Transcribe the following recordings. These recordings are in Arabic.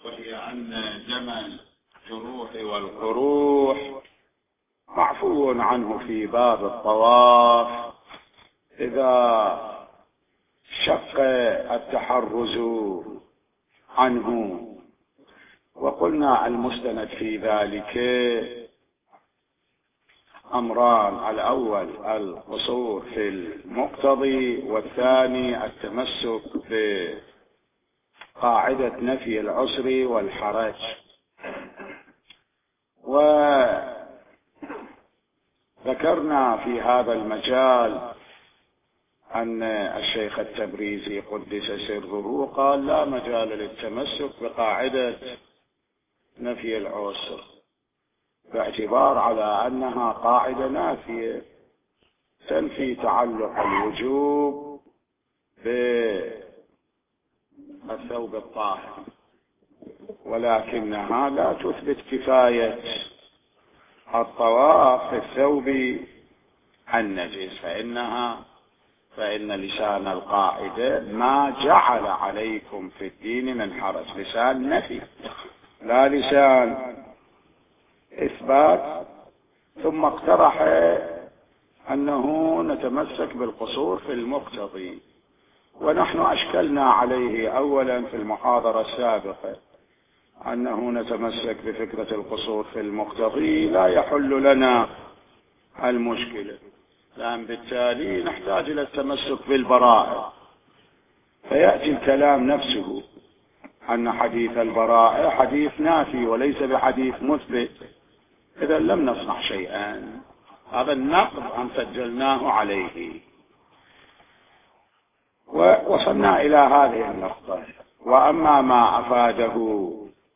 وهي أن جمع الجروح والقروح معفو عنه في باب الطواف إذا شق التحرز عنه. وقلنا المستند في ذلك أمران: الأول القصور في المقتضي، والثاني التمسك بقاعدة نفي العسر والحرج. وذكرنا في هذا المجال أن الشيخ التبريزي قدس سره قال لا مجال للتمسك بقاعدة نفي العسر، باعتبار على أنها قاعدة نافية تنفي تعلق الوجوب بالثوب الطاهر، ولكنها لا تثبت كفاية الطواف في الثوب النجس، فإن لسان القاعدة ما جعل عليكم في الدين من حرج، لسان نفي لا لسان إثبات. ثم اقترح أنه نتمسك بالقصور في المقتضي، ونحن أشكلنا عليه أولا في المحاضرة السابقة أنه نتمسك بفكرة القصور في المقتضي لا يحل لنا المشكلة، لأن بالتالي نحتاج إلى التمسك بالبراءة، فيأتي الكلام نفسه أن حديث البراءة حديث نافي وليس بحديث مثبت، إذا لم نصنع شيئا. هذا النقد أن سجلناه عليه، ووصلنا إلى هذه النقطة. وأما ما أفاده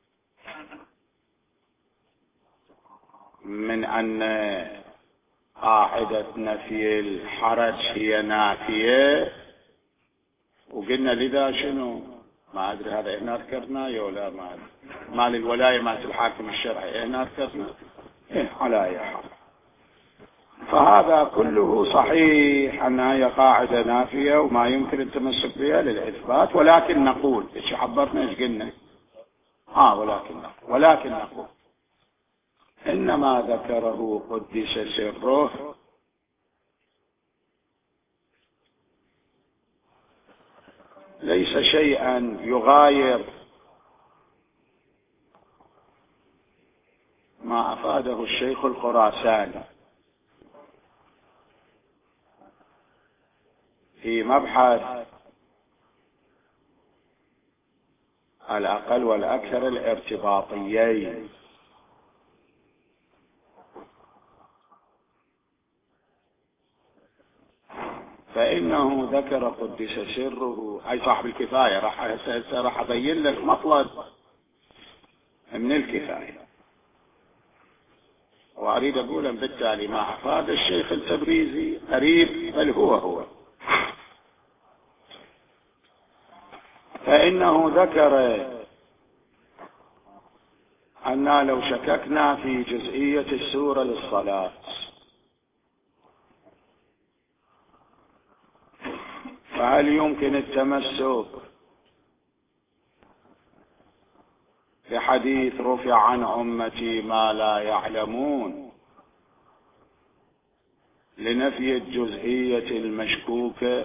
من أن قاعدة نفي الحرج هي نافية، وقلنا لذا شنو ما أدري، هذا هنا ذكرنا ولا ما للولاية ما الحاكم الشرعي هنا ذكرنا على أي حال. فهذا كله صحيح أنها هي قاعدة نافية وما يمكن التمسك بها للإثبات، ولكن نقول إيش عبرنا إيش قلنا ولكن نقول إنما ذكره قدس سره ليس شيئا يغاير ما أفاده الشيخ الخراساني في مبحث الأقل والأكثر الارتباطيين، فإنه ذكر قدس سره أي صاحب الكفاية، راح أبين لك مطلب من الكفاية، وأريد أقولا بالتالي ما أفاد الشيخ التبريزي قريب بل هو فإنه ذكر أننا لو شككنا في جزئية السورة للصلاة فهل يمكن التمسك بحديث رفع عن أمتي ما لا يعلمون لنفي الجزئية المشكوكة؟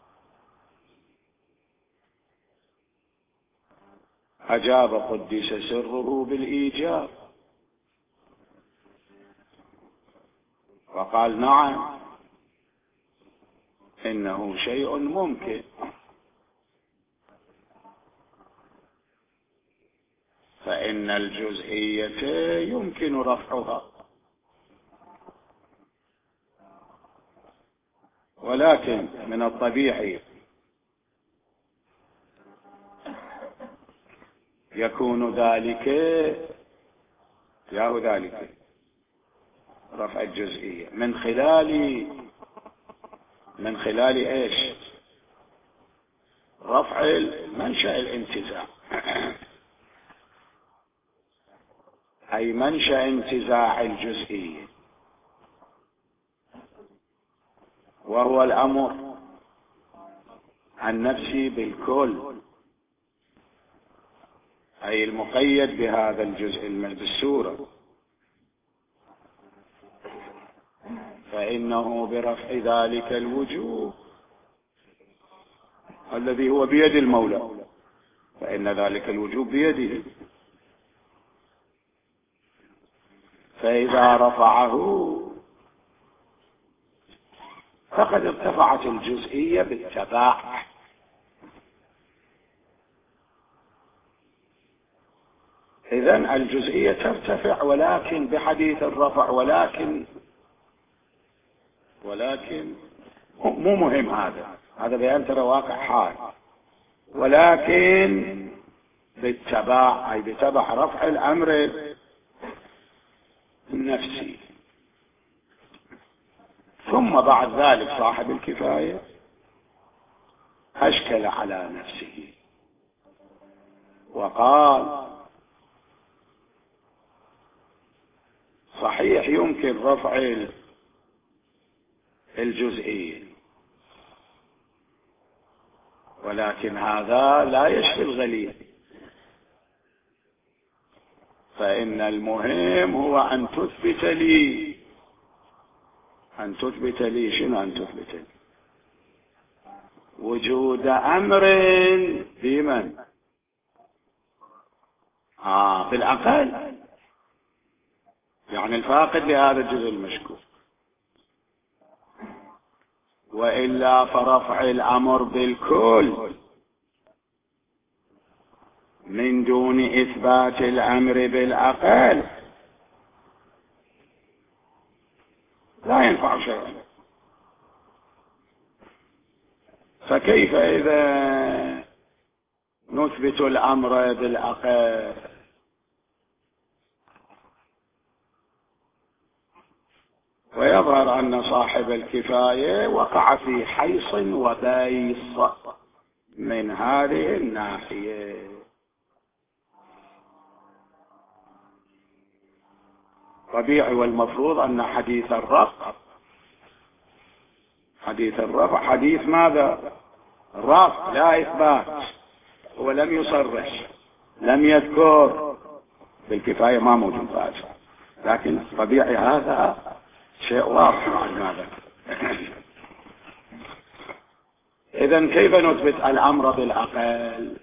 أجاب قدس سره بالإيجاب، وقال نعم إنه شيء ممكن، فإن الجزئية يمكن رفعها، ولكن من الطبيعي يكون ذلك رفع الجزئية من خلال ايش؟ رفع منشأ الانتزاع اي منشأ انتزاع الجزئية، وهو الامر النفسي بالكل أي المقيد بهذا الجزء بالسورة، فإنه برفع ذلك الوجوب الذي هو بيد المولى، فإن ذلك الوجوب بيده، فإذا رفعه فقد ارتفعت الجزئية بالتباع. إذن الجزئية ترتفع ولكن بحديث الرفع، ولكن مو مهم، هذا بيان ترى واقع حال، ولكن بالتباع أي بتبع رفع الأمر النفسي. ثم بعد ذلك صاحب الكفاية أشكل على نفسه وقال صحيح يمكن رفع الجزئية، ولكن هذا لا يشفي الغليل، فإن المهم هو أن تثبت لي شنو؟ أن تثبت لي وجود أمر بمن؟ بالأقل، يعني الفاقد لهذا الجزء المشكوك، وإلا فرفع الأمر بالكل من دون إثبات الأمر بالأقل لا ينفع شيئا. فكيف إذا نثبت الأمر بالأقل؟ ويظهر أن صاحب الكفاية وقع في حيص وبيص من هذه الناحية. طبيعي، والمفروض أن حديث الرفع حديث ماذا؟ رفع لا إثبات، هو لم يصرح، لم يذكر، بالكفاية ما موجود فاجر، لكن طبيعي هذا شيء واضح عن ماذا. إذن كيف نثبت الأمر بالأقل؟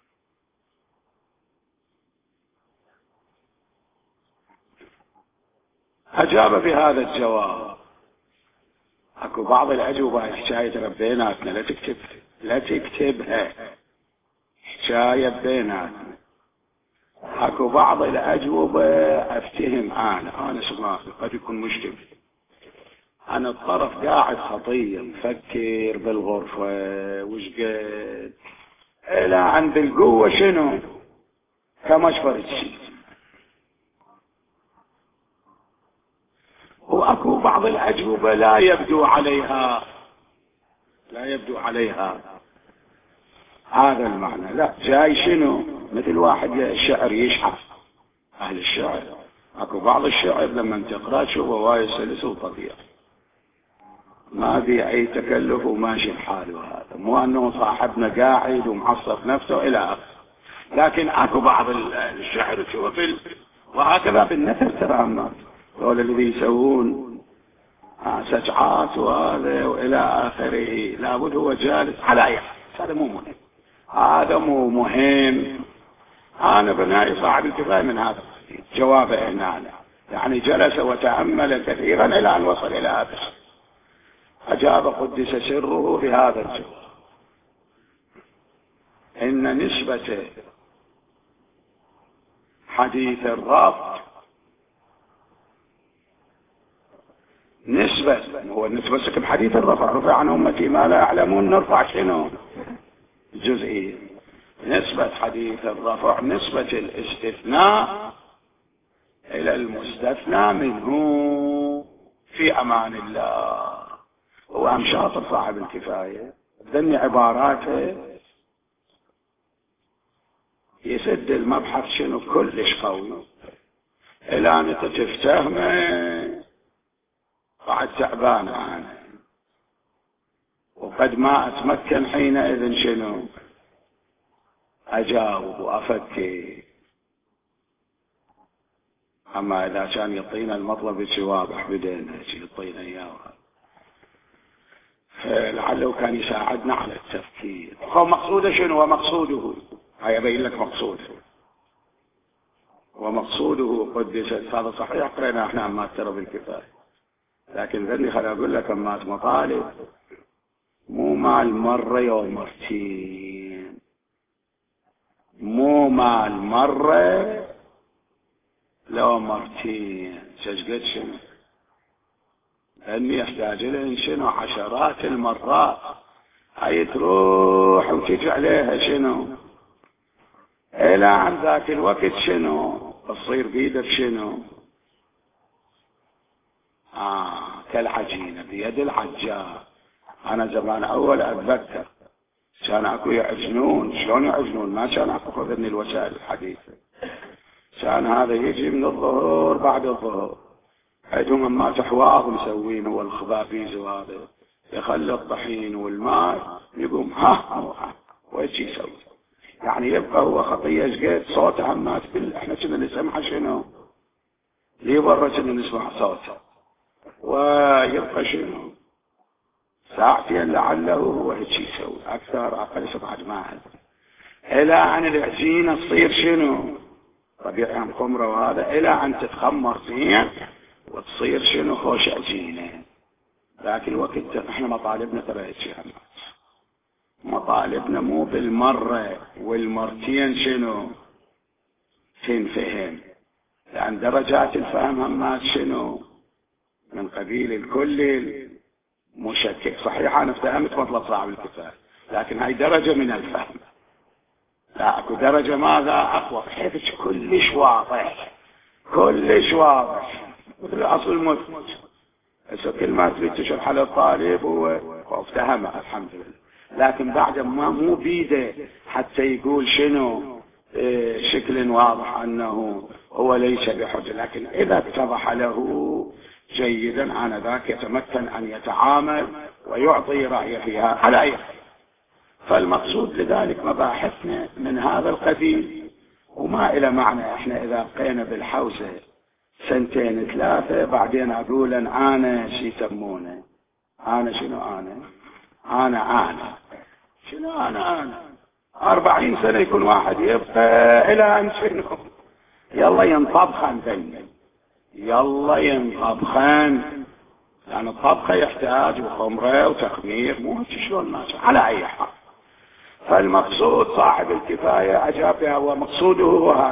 أجاب بهذا الجواب. أكو بعض الأجوبة حكاية بيناتنا، لا تكتبها، حكاية بيناتنا. أكو بعض الأجوبة أفتهم أنا سمعت قد يكون مشكل، أنا الطرف قاعد خطير مفكر بالغرفة وشقد إلى عند القوة شنو كمشفر الشيء. وأكو بعض الأجوبة لا يبدو عليها هذا المعنى، لا جاي شنو مثل واحد الشعر يشحف، أهل الشعر أكو بعض الشعر لما تقرأ شوفه وايد سلس وطبيعي، ما في أي تكلف وماشي الحال، وهذا مو أنه صاحبنا قاعد ومعصف نفسه إلى آخره. لكن أكو بعض الشعر تشوفه وهكذا بالنثر ترى هذول اللي يسوون سجعات وهذا وإلى آخره، لابد هو جالس على أي حال. هذا مو مهم. أنا بنائي صاحب الكفاية من هذا جوابه هنا، يعني جلس وتأمل كثيرا إلى أن وصل إلى هذا. أجاب قدس سره بهذا الجواب: إن نسبة حديث الرفع هو نتمسك بحديث الرفع، رفع عن أمتي ما لا يعلمون، نرفع شنو جزئية. نسبة حديث الرفع نسبة الاستثناء إلى المستثنى منه في أمان الله. هو أم شاطر صاحب الكفاية، ذني عباراته يسد المبحث شنو كلش قوي إلى أن تفتهمه بعد تعبان أنا، وقد ما أتمكن حينئذ شنو أجاوب وأفكر. أما إذا كان يعطينا المطلب شيء واضح بدينا يعطينا إياه لعله كان يساعدنا على التفكير. هو مقصوده شنو؟ ومقصوده هيا يبين لك مقصوده ومقصوده قدست. هذا صحيح قرينا احنا أما ترى بالكفاية، لكن ذني خليني أقول لك أما مطالب مو مال مرة يوم مرتين، مو مال مرة لو مرتين، شجقت شنو؟ لأني يحتاج لهن شنو؟ عشرات المرات. هاي تروح وتجي عليها شنو؟ إلى عن ذاك الوقت شنو؟ تصير بيدك شنو؟ كالعجينة بيد العجار. أنا زمان أول أتذكر كان أكو يعجنون. شلون يعجنون؟ ما كان أكو ذن الوسائل الحديثة. كان هذا يجي من الظهر بعد الظهر، عندهم ما تحواه مسوينه والخبابيز، وهذا يخلي الطحين والماء يقوم ها ويجي يسوي. يعني يبقى هو خطية شقيت صوته همات احنا كنا نسمع شنو؟ ليه برا كنا نسمع صوته ويبقى شنو؟ ساعتين لعله هو هيك يسوي، أكثر أقل 7 جماعات، إلى أن العجينة تصير شنو؟ طبيعي خمرة، وهذا إلى أن تتخمر زين وتصير شنو؟ خوش عجينة. لكن الوقت احنا مطالبنا ترى هيك، مطالبنا مو بالمرة والمرتين شنو؟ تنفهم، لأن درجات الفهم همات شنو؟ من قبيل الكل مشكك. صحيح أنا فهمت مطلب صاحب الكفاية، لكن هاي درجة من الفهم. لا أكو درجة ماذا أقوى، بحيث كلش واضح، كلش واضح مثل أصل المثبت. هسه كل ما تريد تشرح على الطالب هو افتهمها الحمد لله، لكن بعد ما مو بيده حتى يقول شنو شكل واضح أنه هو ليس بحجة. لكن إذا اتضح له جيدا آنذاك يتمكن أن يتعامل ويعطي رأيه فيها على أي. فالمقصود لذلك مباحثنا من هذا القبيل، وما إلى معنى احنا إذا بقينا بالحوزة 2 3 بعدين أقول أنا شي يسمونه أنا شنو؟ أنا شنو؟ أنا 40 سنة يكون واحد يبقى إلى أن شنو؟ يلا ينطبخن ذني، يلا ينطبخن، لأن الطبخة يحتاج خمرة وتخمير، مو شلون ماشي على أي حال. فالمقصود صاحب الكفاية أجاب بها، ومقصوده هو هذا،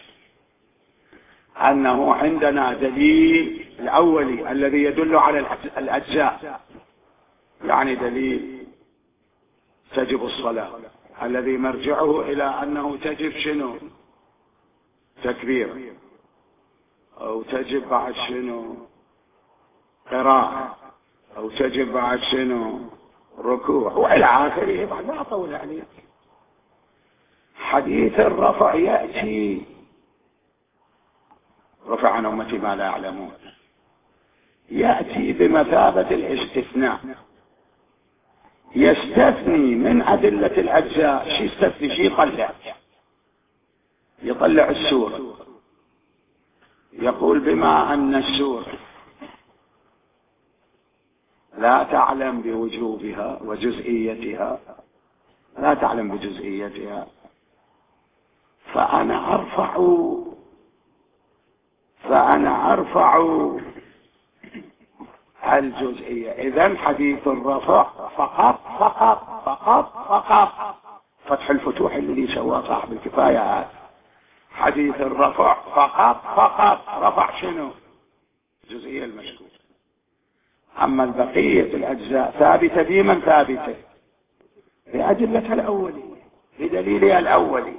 أنه عندنا دليل الأولي الذي يدل على الأجزاء، يعني دليل تجب الصلاة الذي مرجعه إلى أنه تجب شنو؟ تكبير، أو تجب بعد شنو؟ قراءة، أو تجب بعد شنو؟ ركوع، وإلى آخره. بعد ما أطول عليه. حديث الرفع يأتي رفع عن أمتي ما لا يعلمون، يأتي بمثابة الاستثناء، يستثني من أدلة الأجزاء. شي يستثني؟ شي يطلع السورة، يقول بما أن السورة لا تعلم بوجوبها وجزئيتها، لا تعلم بجزئيتها، فأنا أرفع الجزئية. إذن حديث الرفع فقط فتح الفتوح اللي سواه صاحب الكفاية هذا. حديث الرفع فقط رفع شنو؟ جزئية المشكوك. أما البقية الأجزاء ثابتة بمن ثابتة؟ بأدلتها الأولي، بدليلها الأولي.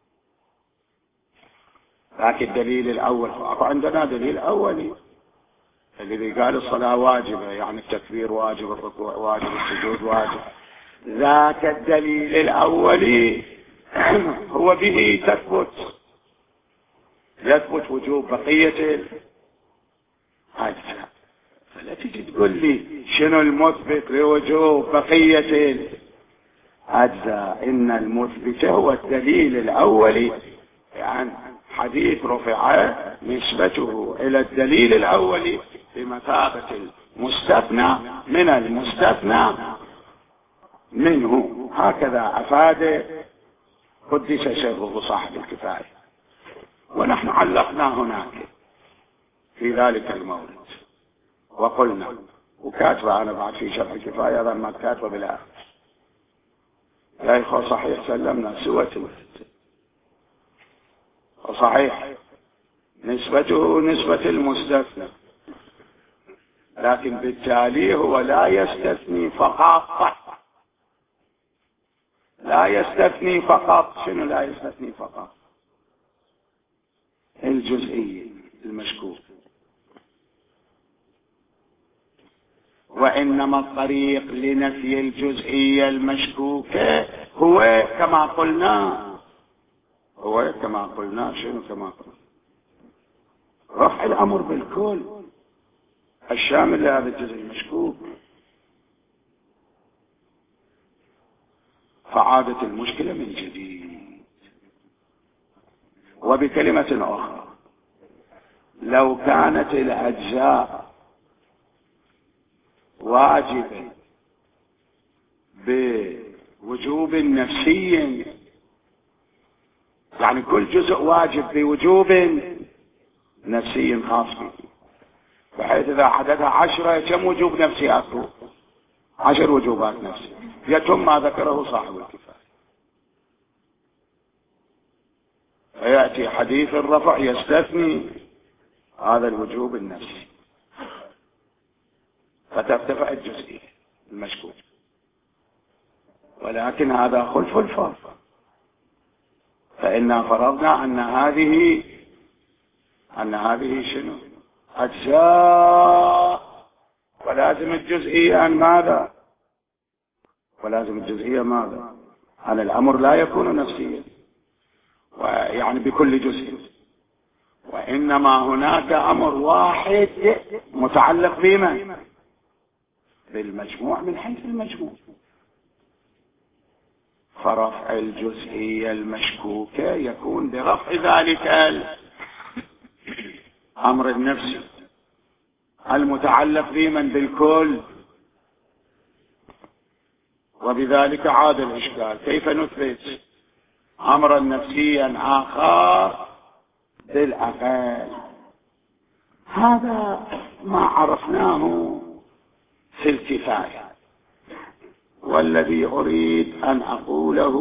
لكن الدليل الأول عندنا دليل أولي الذي قال الصلاة واجبة، يعني التكبير واجب، الركوع واجب، السجود واجب. ذاك الدليل الأولي هو به يثبت وجوب بقية الأجزاء. فلا تجي تقول لي شنو المثبت لوجوب بقية الأجزاء. إن المثبت هو الدليل الأولي عن الحديث رفع نسبته إلى الدليل الأولي بمثابة المستثنى من المستثنى منه. هكذا أفاد قدس سره صاحب الكفاية. ونحن علقنا هناك في ذلك المورد وقلنا، وكاتبه أنا بعد في شرح الكفاية هذا ما كاتبه بالآخر يا إخوة، صحيح سلمنا سوة وصحيح نسبته نسبة المستثنى، لكن بالتالي هو لا يستثني فقط. لا يستثني فقط. شنو لا يستثني فقط؟ الجزئية المشكوك. وإنما الطريق لنفي الجزئية المشكوكة هو كما قلنا شنو كما قلنا؟ رفع الأمر بالكل الشامل لهذا الجزء المشكوك. فعادت المشكلة من جديد. وبكلمة أخرى، لو كانت الأجزاء واجبة بوجوب نفسي، يعني كل جزء واجب بوجوب نفسي خاص به، بحيث إذا عددها 10 كم وجوب نفسي أكو؟ 10 وجوبات نفسية، يتم ما ذكره صاحب الكفاية. فيأتي حديث الرفع يستثني هذا الوجوب النفسي فترتفع الجزئية المشكوك. ولكن هذا خلف الفرض، فإنا فرضنا أن هذه شنو؟ أجزاء، ولازم الجزئية أن ماذا؟ ولازم الجزئية ماذا؟ أن الأمر لا يكون نفسيا يعني بكل جزء، وإنما هناك أمر واحد متعلق بما؟ بالمجموع من حيث المجموع. فرفع الجزئية المشكوكة يكون برفع ذلك الأمر النفسي المتعلق بمن؟ بالكل. وبذلك عاد الإشكال، كيف نثبت أمرا نفسيا آخر بالأقل؟ هذا ما عرفناه في الكفاية، والذي أريد أن أقوله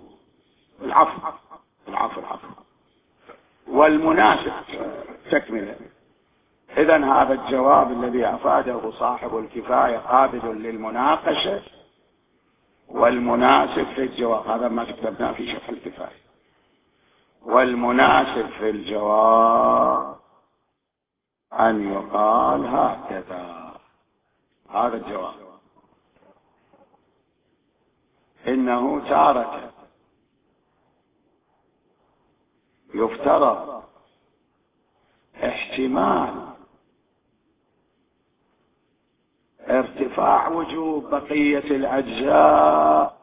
العفو والمناسب تكملة. إذن هذا الجواب الذي أفاده صاحب الكفاية قابل للمناقشة، والمناسب في الجواب هذا ما كتبناه في شرح الكفاية، والمناسب في الجواب أن يقال هكذا. هذا الجواب إنه تارة يفترض احتمال ارتفاع وجوب بقية الأجزاء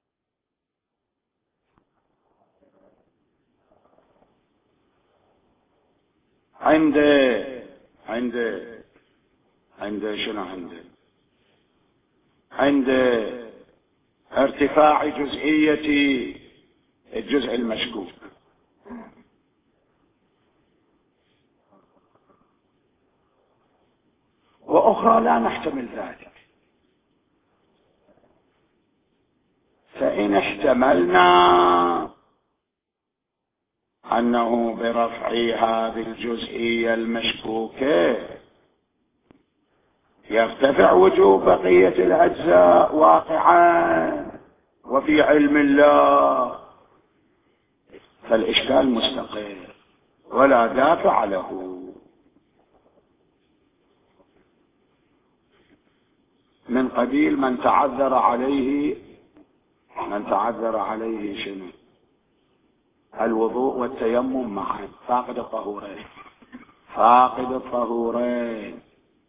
عند ارتفاع جزئية الجزء المشكوك. وأخرى لا نحتمل ذلك. فإن احتملنا أنه برفع هذه الجزئية المشكوكة يرتفع وجوب بقية الأجزاء واقعا وفي علم الله، فالإشكال مستقر ولا دافع له. من قبيل من تعذر عليه شنو؟ الوضوء والتيمم معا، فاقد الطهورين،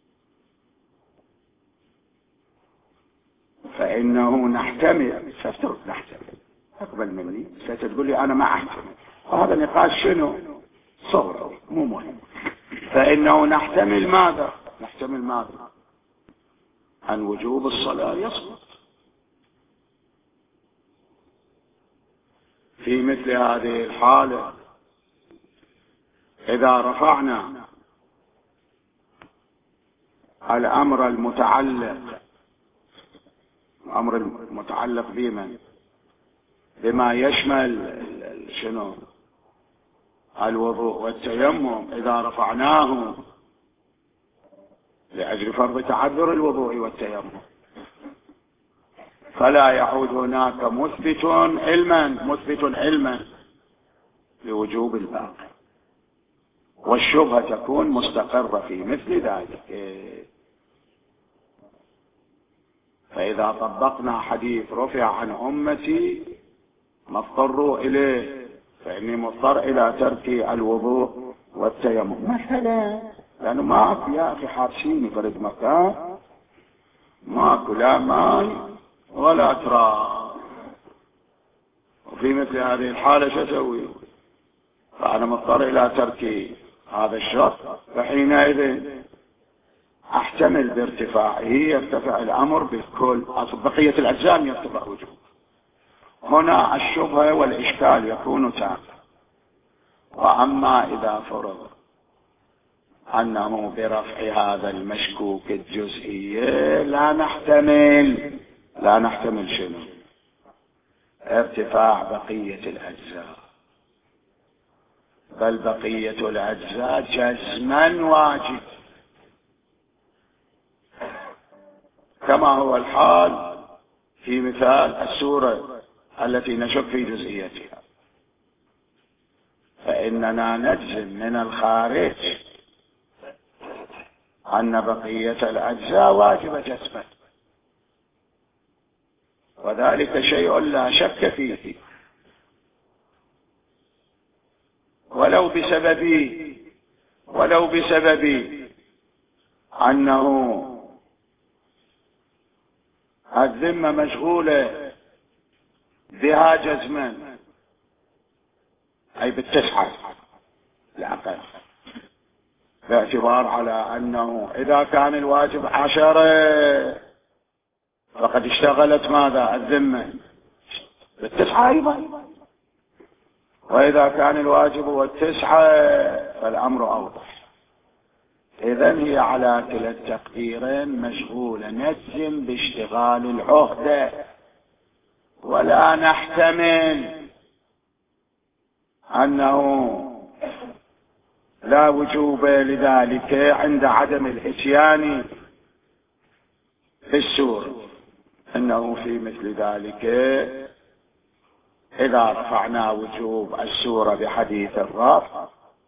فإنه نحتمل. اقبل مني ستقول لي أنا ما أحتمل، وهذا نقاش شنو؟ صورة مو مهم. فإنه نحتمل ماذا؟ نحتمل ماذا؟ عن وجوب الصلاة يسقط. في مثل هذه الحالة إذا رفعنا الأمر المتعلق بمن؟ بما يشمل شنو؟ الوضوء والتيمم، إذا رفعناه لأجل فرض تعذر الوضوء والتيمم، فلا يعود هناك مثبت علما لوجوب الباقي، والشبهة تكون مستقرة في مثل ذلك. فإذا طبقنا حديث رفع عن أمتي ما اضطروا إليه فإني مضطر إلى ترك الوضوء والتيمم مثلا، لأنه ما أكو يا أخي حارسيني فرد مكان، ما أكو لا ماء ولا تراب، وفي مثل هذه الحالة شو أسوي؟ فأنا مضطر إلى ترك هذا الشرط، فحينئذ أحتمل بارتفاعه يرتفع الأمر بالكل، بقية الأجزاء يرتفع وجوب. هنا الشبهة والإشكال يكون تام. وأما إذا فرض أنه برفع هذا المشكوك الجزئية لا نحتمل شنو؟ ارتفاع بقية الأجزاء، بل بقية الأجزاء جزما واجب، كما هو الحال في مثال السورة التي نشك في جزئيتها، فإننا نجزم من الخارج أن بقية الأجزاء واجبة جزما، وذلك شيء لا شك فيه، ولو بسبب أنه الذمة مشغولة بها جزما، أي بالتسعة العقل، باعتبار على أنه إذا كان الواجب 10 فقد اشتغلت ماذا؟ الذمة بالتسعة أيضا، وإذا كان الواجب هو 9 فالأمر أوضح. إذن هي على كلا التقديرين مشغولة، نجزم باشتغال العهدة، ولا نحتمل أنه لا وجوب لذلك عند عدم الاتيان بالسورة. إنه في مثل ذلك إذا رفعنا وجوب السورة بحديث الرفع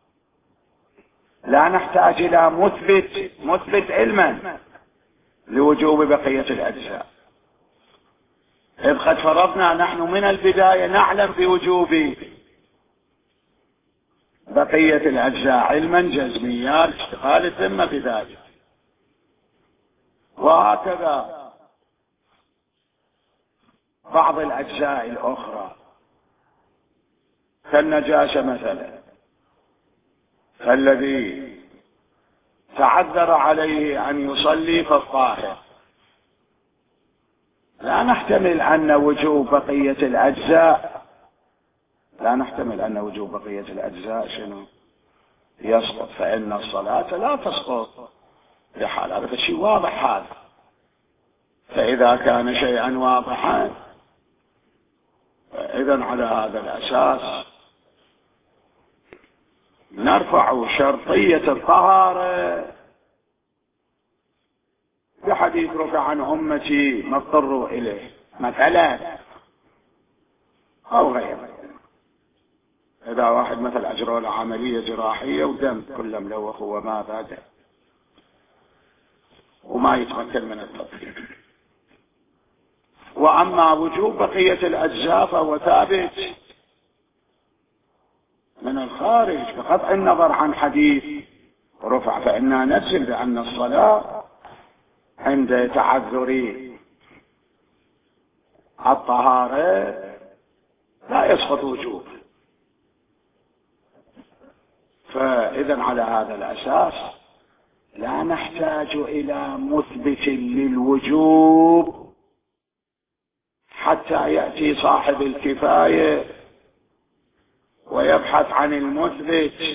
لا نحتاج إلى مثبت علما لوجوب بقية الأجزاء، إذ قد فرضنا نحن من البداية نعلم بوجوب بقية الأجزاء علما جزميا اشتغال الذمة بذلك. وهكذا بعض الأجزاء الأخرى كالنجاسة مثلا، فالذي تعذر عليه أن يصلي فالطاهر، لا نحتمل أن وجوب بقية الأجزاء شنو؟ يسقط، فإن الصلاة لا تسقط بحال، هذا شيء واضح هذا. فإذا كان شيئا واضحا إذن على هذا الأساس نرفع شرطية الطهارة بحديث رفع عن أمتي ما اضطروا إليه مثلا أو غيره. إذا واحد مثل أجروا له عملية جراحية ودم كله ملوخ وما بعده وما يتمكن من التطبيق. وأما وجوب بقية الأجزاء فهو ثابت من الخارج بقطع النظر عن حديث رفع، فإننا نجزم بأن الصلاة عند تعذر الطهارة لا يسقط وجوب. فإذا على هذا الأساس لا نحتاج إلى مثبت للوجوب حتى يأتي صاحب الكفاية ويبحث عن المثبت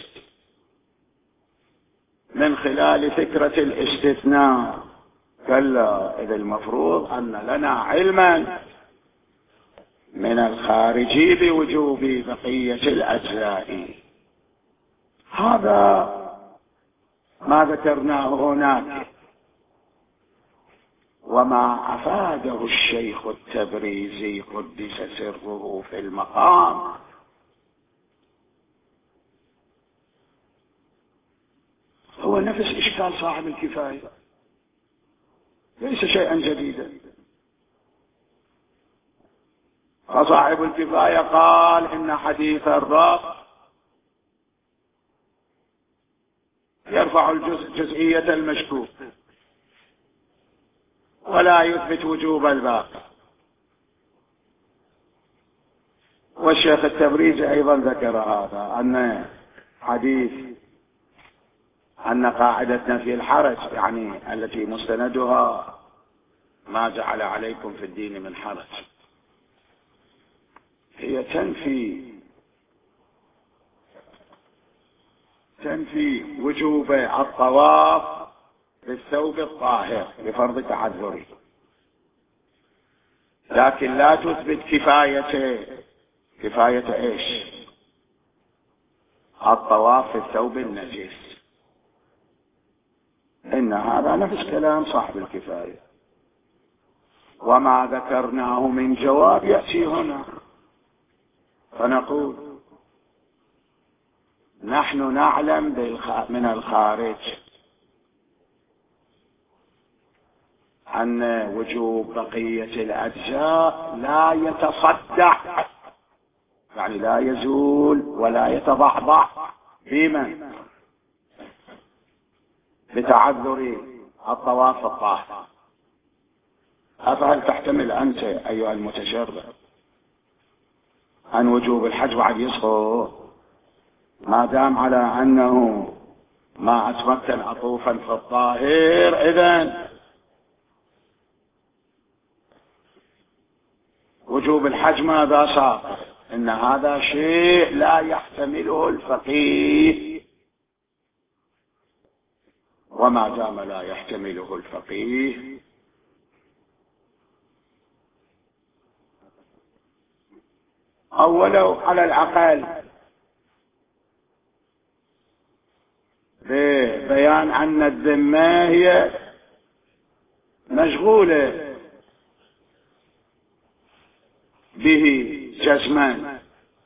من خلال فكرة الاستثناء. كلا، إذا المفروض أن لنا علما من الخارجي بوجوب بقية الأجزاء. هذا ما ذكرناه هناك، وما أفاده الشيخ التبريزي قدس سره في المقام هو نفس إشكال صاحب الكفاية، ليس شيئا جديدا. فصاحب الكفاية قال إن حديث الرب يرفع جزئية المشكوك ولا يثبت وجوب الباقي. والشيخ التبريزي أيضا ذكر هذا، أن حديث أن قاعدة نفي الحرج يعني التي مستندها ما جعل عليكم في الدين من حرج هي تنفي وجوب الطواف بالثوب الطاهر بفرض تعذره، لكن لا تثبت كفاية ايش؟ الطواف في الثوب النجس. إن هذا نفس كلام صاحب الكفاية، وما ذكرناه من جواب يأتي هنا. فنقول نحن نعلم من الخارج أن وجوب بقية الأجزاء لا يتصدع، يعني لا يزول ولا يتضحضح بمن؟ بتعذر الطواف الطاهر. أفهل تحتمل أنت أيها المتشرع أن وجوب الحج بعد يسقط ما دام على أنه ما أتمكن أطوفا في الطاهر؟ إذن وجوب الحج ماذا صار؟ إن هذا شيء لا يحتمله الفقيه، وما دام لا يحتمله الفقيه أو ولو على الأقل ببيان أن الذمة هي مشغولة به جسما،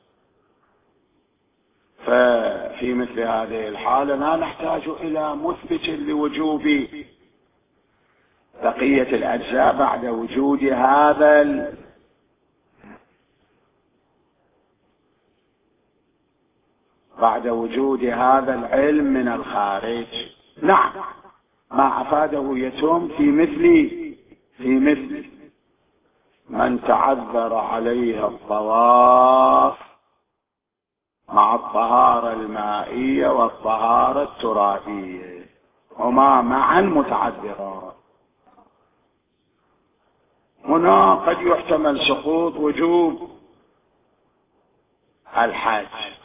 ففي مثل هذه الحالة لا نحتاج إلى مثبت لوجوب بقية الأجزاء بعد وجود هذا العلم من الخارج. نعم، ما أفاده يتم في مثل من تعذر عليها الطواف مع الطهارة المائية والطهارة الترابية، هما معا متعذران. هنا قد يحتمل سقوط وجوب الحج،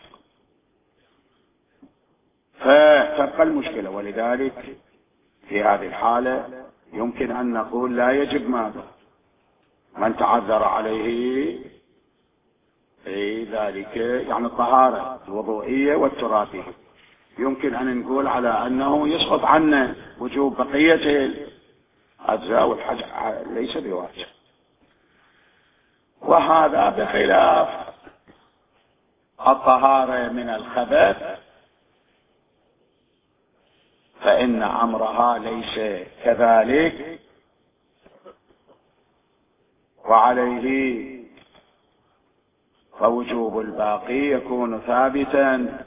فتبقى المشكلة. ولذلك في هذه الحالة يمكن أن نقول لا يجب ماذا؟ من تعذر عليه في ذلك يعني الطهارة الوضوئية والترابية، يمكن أن نقول على أنه يسقط عنا وجوب بقية الأجزاء والحج ليس بواجب. وهذا بخلاف الطهارة من الخبث، فإن أمرها ليس كذلك، وعليه فوجوب الباقي يكون ثابتا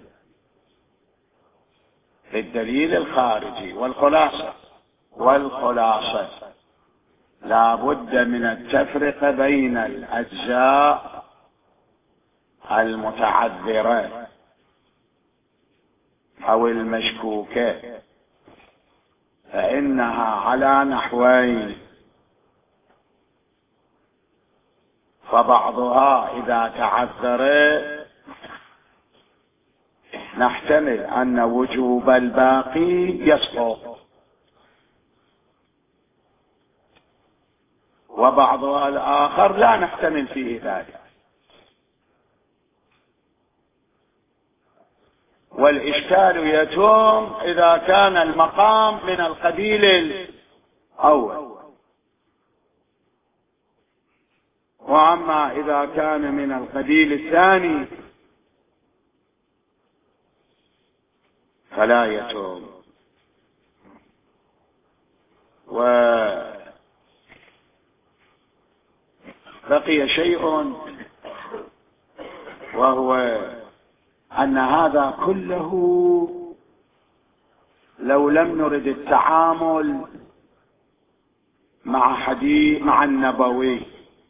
بالدليل الخارجي. والخلاصة لا بد من التفرقة بين الأجزاء المتعذرة أو المشكوكة فإنها على نحوين، فبعضها إذا تعذر نحتمل أن وجوب الباقي يسقط، وبعضها الآخر لا نحتمل فيه ذلك. والإشكال يتم إذا كان المقام من القبيل الأول، وأما إذا كان من القبيل الثاني فلا يتم. وبقي شيء، وهو أن هذا كله لو لم نرد التعامل مع النبوي،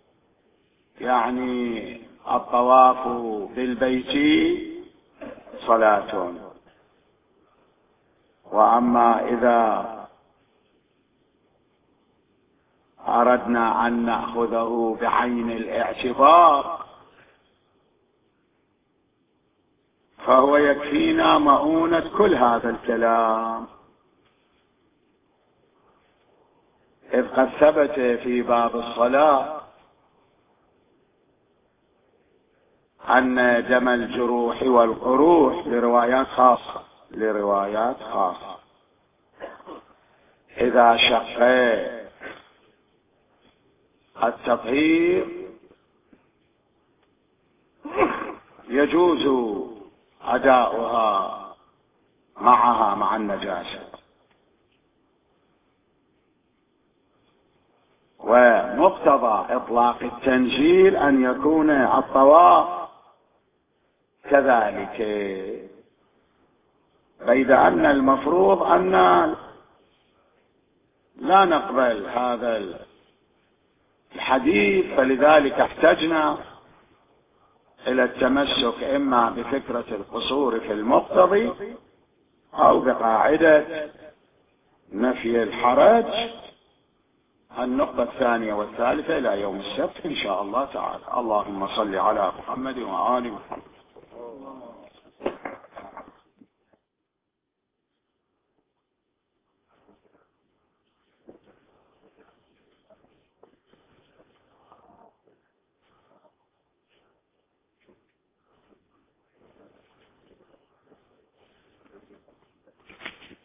يعني الطواف بالبيت صلاة، وأما إذا أردنا أن نأخذه بعين الاعتبار فهو يكفينا مؤونة كل هذا الكلام، إذ قد ثبت في باب الصلاة أن دم الجروح والقروح لروايات خاصة إذا شق التطهير يجوز أداؤها مع النجاسة. ومقتضى إطلاق التنزيل أن يكون الطواف كذلك، بيد أن المفروض أن لا نقبل هذا الحديث، فلذلك احتجنا إلى التمسك إما بفكرة القصور في المقتضي أو بقاعدة نفي الحرج. النقطة الثانية والثالثة إلى يوم السبت إن شاء الله تعالى. اللهم صل على محمد وآل محمد.